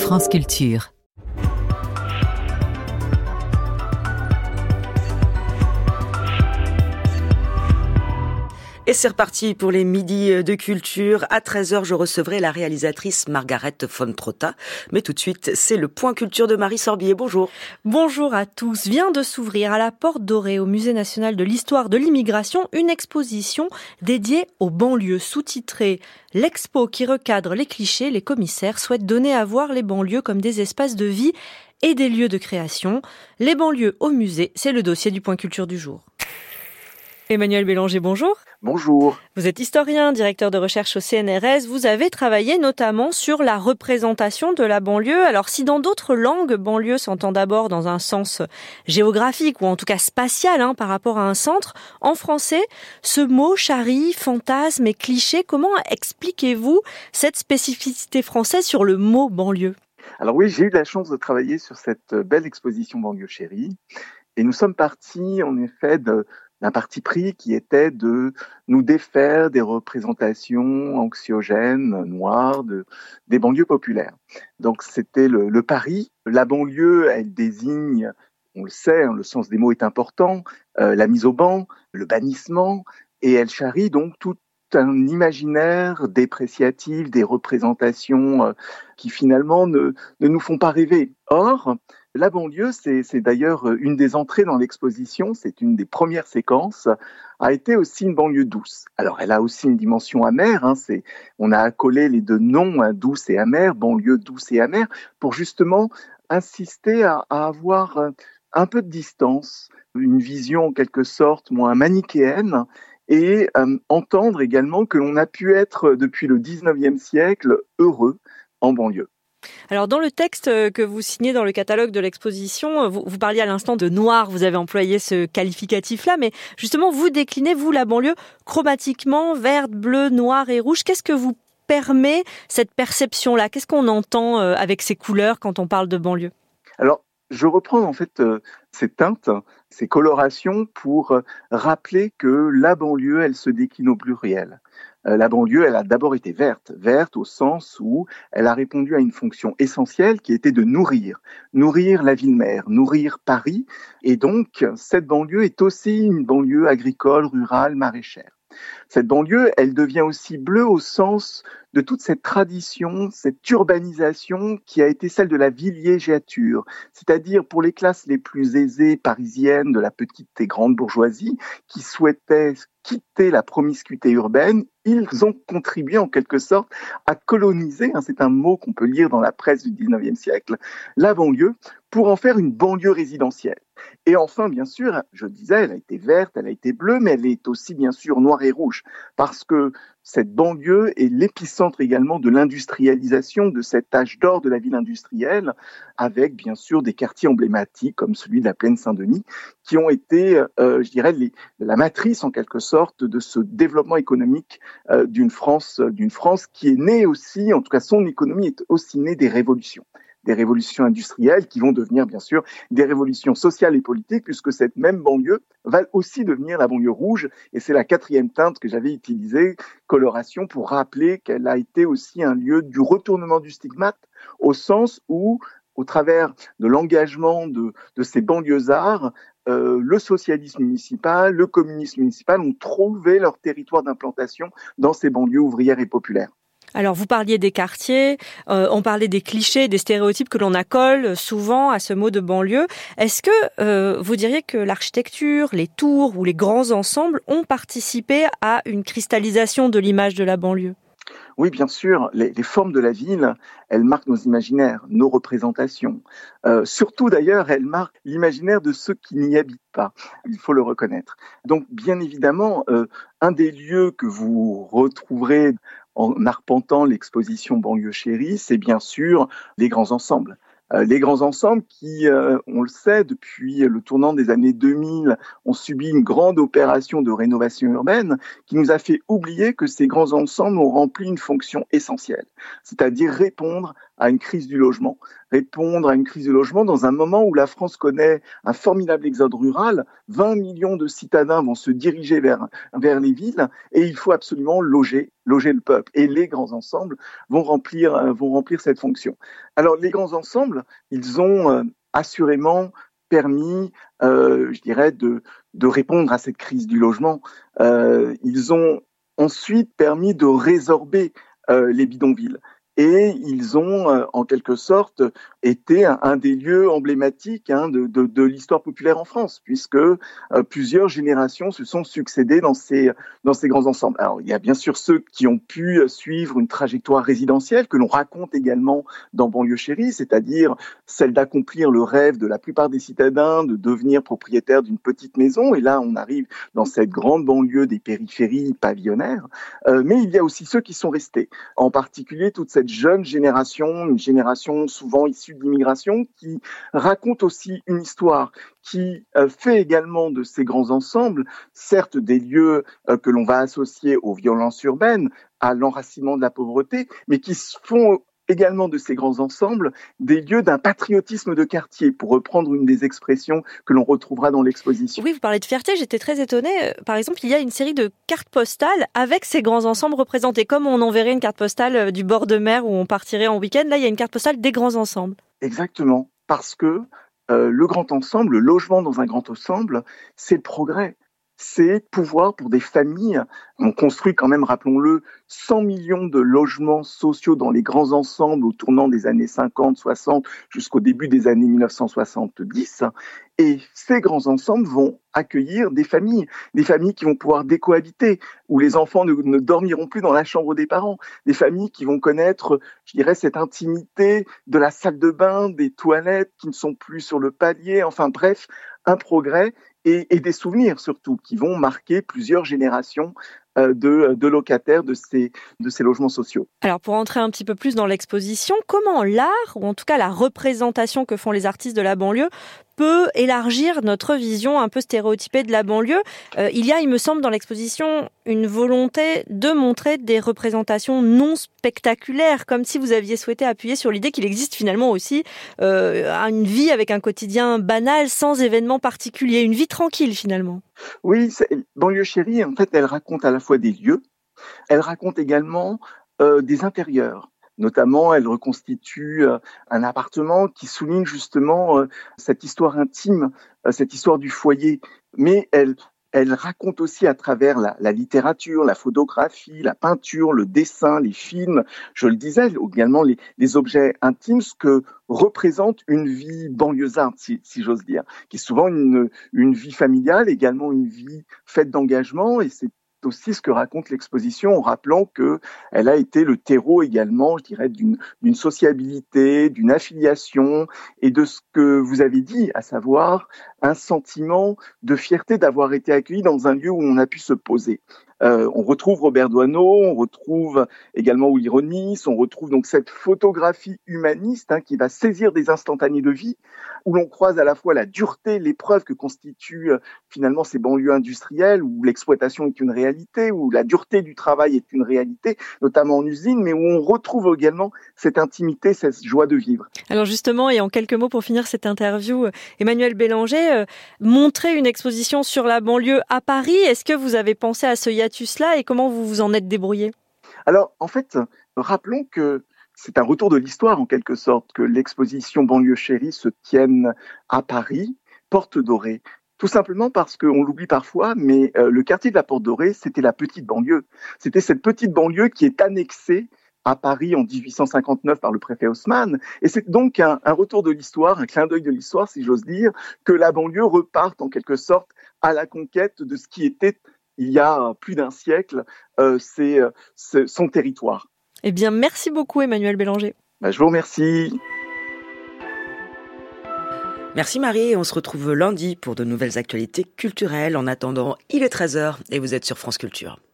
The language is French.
France Culture. Et c'est reparti pour les midis de culture. À 13h, je recevrai la réalisatrice Margaret von Trotta. Mais tout de suite, c'est le point culture de Marie Sorbier. Bonjour. Bonjour à tous. Vient de s'ouvrir à la Porte Dorée au Musée national de l'histoire de l'immigration une exposition dédiée aux banlieues, sous-titrée « L'expo qui recadre les clichés, les commissaires souhaitent donner à voir les banlieues comme des espaces de vie et des lieux de création. Les banlieues au musée », c'est le dossier du point culture du jour. Emmanuel Bélanger, bonjour. Bonjour. Vous êtes historien, directeur de recherche au CNRS. Vous avez travaillé notamment sur la représentation de la banlieue. Alors, si dans d'autres langues, banlieue s'entend d'abord dans un sens géographique ou en tout cas spatial par rapport à un centre, en français, ce mot charrie, fantasme et cliché. Comment expliquez-vous cette spécificité française sur le mot banlieue ? Alors oui, j'ai eu la chance de travailler sur cette belle exposition Banlieue chérie. Et nous sommes partis, en effet, d'un parti pris qui était de nous défaire des représentations anxiogènes, noires, des banlieues populaires. Donc c'était le pari. La banlieue, elle désigne, on le sait, le sens des mots est important, la mise au ban, le bannissement, et elle charrie donc tout un imaginaire dépréciatif, des représentations qui finalement ne nous font pas rêver. Or, la banlieue, c'est d'ailleurs une des entrées dans l'exposition, c'est une des premières séquences, a été aussi une banlieue douce. Alors, elle a aussi une dimension amère, on a accolé les deux noms, douce et amère, banlieue douce et amère, pour justement insister à avoir un peu de distance, une vision en quelque sorte moins manichéenne, et entendre également que l'on a pu être, depuis le 19e siècle, heureux en banlieue. Alors, dans le texte que vous signez dans le catalogue de l'exposition, vous parliez à l'instant de noir, vous avez employé ce qualificatif-là, mais justement, vous déclinez, vous, la banlieue, chromatiquement, verte, bleue, noire et rouge. Qu'est-ce que vous permet cette perception-là ? Qu'est-ce qu'on entend avec ces couleurs quand on parle de banlieue ? Alors, je reprends en fait ces teintes, ces colorations pour rappeler que la banlieue, elle se décline au pluriel. La banlieue, elle a d'abord été verte au sens où elle a répondu à une fonction essentielle qui était de nourrir la ville-mère, nourrir Paris. Et donc, cette banlieue est aussi une banlieue agricole, rurale, maraîchère. Cette banlieue, elle devient aussi bleue au sens de toute cette tradition, cette urbanisation qui a été celle de la villégiature, c'est-à-dire pour les classes les plus aisées parisiennes de la petite et grande bourgeoisie qui souhaitaient quitter la promiscuité urbaine, ils ont contribué en quelque sorte à coloniser, c'est un mot qu'on peut lire dans la presse du 19e siècle, la banlieue pour en faire une banlieue résidentielle. Et enfin, bien sûr, je disais, elle a été verte, elle a été bleue, mais elle est aussi bien sûr noire et rouge, parce que cette banlieue est l'épicentre également de l'industrialisation, de cet âge d'or de la ville industrielle, avec bien sûr des quartiers emblématiques comme celui de la Plaine Saint-Denis, qui ont été, la matrice en quelque sorte de ce développement économique d'une France qui est née aussi, en tout cas son économie est aussi née des révolutions industrielles qui vont devenir bien sûr des révolutions sociales et politiques, puisque cette même banlieue va aussi devenir la banlieue rouge, et c'est la 4e teinte que j'avais utilisée, coloration, pour rappeler qu'elle a été aussi un lieu du retournement du stigmate, au sens où, au travers de l'engagement de ces banlieusards, le socialisme municipal, le communisme municipal ont trouvé leur territoire d'implantation dans ces banlieues ouvrières et populaires. Alors, vous parliez des quartiers, on parlait des clichés, des stéréotypes que l'on accole souvent à ce mot de banlieue. Est-ce que vous diriez que l'architecture, les tours ou les grands ensembles ont participé à une cristallisation de l'image de la banlieue ? Oui, bien sûr, les formes de la ville, elles marquent nos imaginaires, nos représentations. Surtout d'ailleurs, elles marquent l'imaginaire de ceux qui n'y habitent pas, il faut le reconnaître. Donc bien évidemment, un des lieux que vous retrouverez en arpentant l'exposition Banlieue chérie, c'est bien sûr les grands ensembles. Les grands ensembles qui, on le sait, depuis le tournant des années 2000, ont subi une grande opération de rénovation urbaine qui nous a fait oublier que ces grands ensembles ont rempli une fonction essentielle, c'est-à-dire répondre à une crise du logement. Répondre à une crise du logement dans un moment où la France connaît un formidable exode rural. 20 millions de citadins vont se diriger vers les villes et il faut absolument loger le peuple. Et les grands ensembles vont remplir cette fonction. Alors, les grands ensembles, ils ont assurément permis, je dirais, de répondre à cette crise du logement. Ils ont ensuite permis de résorber les bidonvilles. Et ils ont, en quelque sorte, été un des lieux emblématiques de l'histoire populaire en France, puisque plusieurs générations se sont succédées dans ces grands ensembles. Alors, il y a bien sûr ceux qui ont pu suivre une trajectoire résidentielle que l'on raconte également dans Banlieue chérie, c'est-à-dire celle d'accomplir le rêve de la plupart des citadins de devenir propriétaire d'une petite maison. Et là, on arrive dans cette grande banlieue des périphéries pavillonnaires. Mais il y a aussi ceux qui sont restés, en particulier toute cette jeune génération, une génération souvent issue de l'immigration, qui raconte aussi une histoire, qui fait également de ces grands ensembles, certes des lieux que l'on va associer aux violences urbaines, à l'enracinement de la pauvreté, mais qui font également de ces grands ensembles des lieux d'un patriotisme de quartier, pour reprendre une des expressions que l'on retrouvera dans l'exposition. Oui, vous parlez de fierté, j'étais très étonnée. Par exemple, il y a une série de cartes postales avec ces grands ensembles représentés, comme on enverrait une carte postale du bord de mer où on partirait en week-end. Là, il y a une carte postale des grands ensembles. Exactement, parce que le grand ensemble, le logement dans un grand ensemble, c'est le progrès. C'est pouvoir pour des familles, on construit quand même, rappelons-le, 100 millions de logements sociaux dans les grands ensembles au tournant des années 50, 60 jusqu'au début des années 1970. Et ces grands ensembles vont accueillir des familles qui vont pouvoir décohabiter, où les enfants ne dormiront plus dans la chambre des parents, des familles qui vont connaître, je dirais, cette intimité de la salle de bain, des toilettes qui ne sont plus sur le palier, enfin bref, un progrès et des souvenirs surtout qui vont marquer plusieurs générations de locataires de ces logements sociaux. Alors pour entrer un petit peu plus dans l'exposition, comment l'art, ou en tout cas la représentation que font les artistes de la banlieue, peut élargir notre vision un peu stéréotypée de la banlieue? Il y a, il me semble, dans l'exposition, une volonté de montrer des représentations non spectaculaires, comme si vous aviez souhaité appuyer sur l'idée qu'il existe finalement aussi une vie avec un quotidien banal, sans événements particuliers, une vie tranquille finalement. Oui, Banlieue chérie, en fait, elle raconte à la fois des lieux, elle raconte également des intérieurs. Notamment, elle reconstitue un appartement qui souligne justement cette histoire intime, cette histoire du foyer. Mais elle raconte aussi à travers la littérature, la photographie, la peinture, le dessin, les films, je le disais, également les objets intimes, ce que représente une vie banlieusarde, si j'ose dire, qui est souvent une vie familiale, également une vie faite d'engagement, et c'est aussi ce que raconte l'exposition en rappelant que elle a été le terreau également, je dirais, d'une sociabilité, d'une affiliation et de ce que vous avez dit, à savoir un sentiment de fierté d'avoir été accueilli dans un lieu où on a pu se poser. On retrouve Robert Doisneau, on retrouve également Willy Ronis, on retrouve donc cette photographie humaniste qui va saisir des instantanés de vie, où l'on croise à la fois la dureté, l'épreuve que constituent finalement ces banlieues industrielles, où l'exploitation est une réalité, où la dureté du travail est une réalité, notamment en usine, mais où on retrouve également cette intimité, cette joie de vivre. Alors justement, et en quelques mots pour finir cette interview, Emmanuel Bélanger, montrer une exposition sur la banlieue à Paris, est-ce que vous avez pensé à ce hiatus-là et comment vous vous en êtes débrouillé? Alors, en fait, rappelons que c'est un retour de l'histoire, en quelque sorte, que l'exposition Banlieue chérie se tienne à Paris, Porte Dorée. Tout simplement parce qu'on l'oublie parfois, mais le quartier de la Porte Dorée, c'était la petite banlieue. C'était cette petite banlieue qui est annexée à Paris en 1859 par le préfet Haussmann. Et c'est donc un retour de l'histoire, un clin d'œil de l'histoire, si j'ose dire, que la banlieue reparte en quelque sorte à la conquête de ce qui était, il y a plus d'un siècle, son territoire. Eh bien, merci beaucoup Emmanuel Bélanger. Je vous remercie. Merci Marie, on se retrouve lundi pour de nouvelles actualités culturelles. En attendant, il est 13h et vous êtes sur France Culture.